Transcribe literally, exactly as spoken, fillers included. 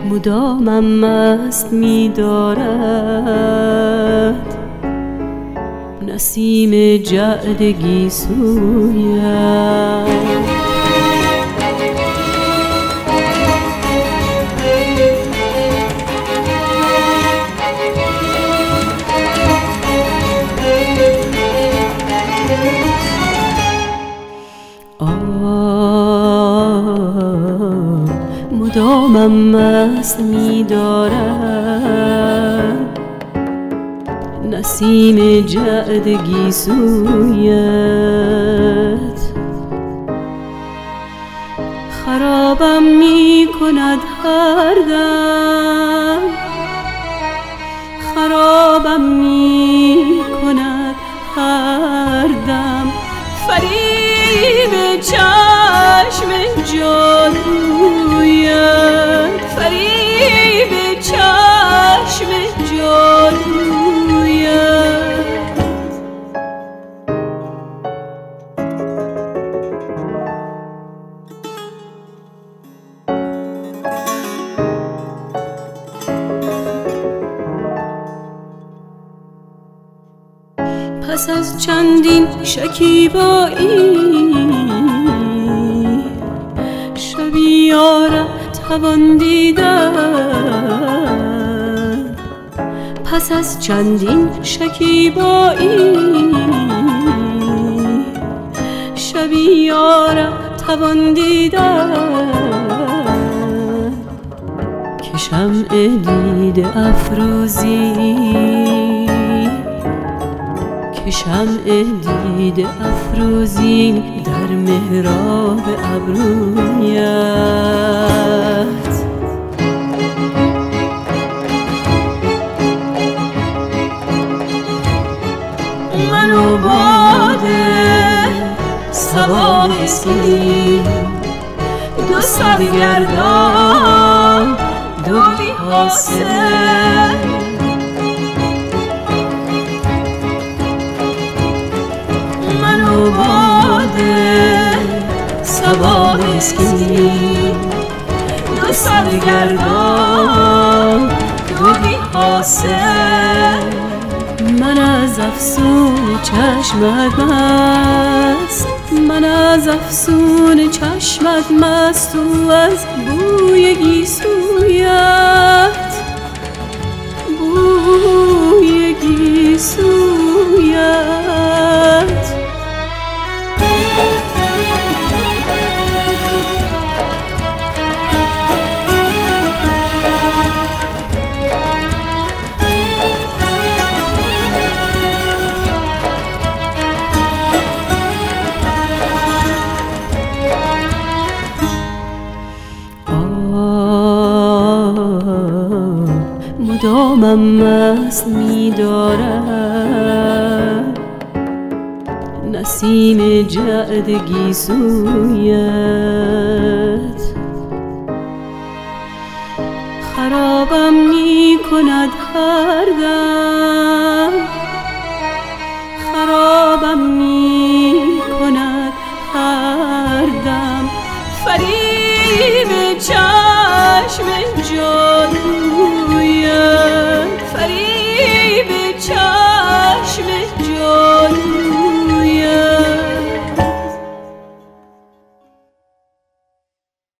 مدامم مست می دارد نسیم جعد گیسویت. مدامم مست می دارد نسیم جعد گیسویت. خرابم می کند هر دم، خرابم می کند هر دم فریب چشم جادویت، فریب چشم جادویت. پس از چندین شکیبایی شبی یارب توان دیدن. پس از چندین شکیبایی شبی یارب توان دیدن. که شمع دیده افروزی، که شمع دیده افروزی در محراب ابرویت. من و باد صبا مسکین، دو سرگردان دو بی حاصل. من و باد صبا مسکین، دو سرگردان دو بی حاصل. من از افسون چشمت مست، من از افسون چشمت مست و از بوی گیسویت، بوی گیسویت. مدامم مست می دارد نسیم جعد گیسویت. خرابم می کند هر دم، خرابم می کند هر دم فریب چشم جادویت، فریب چشم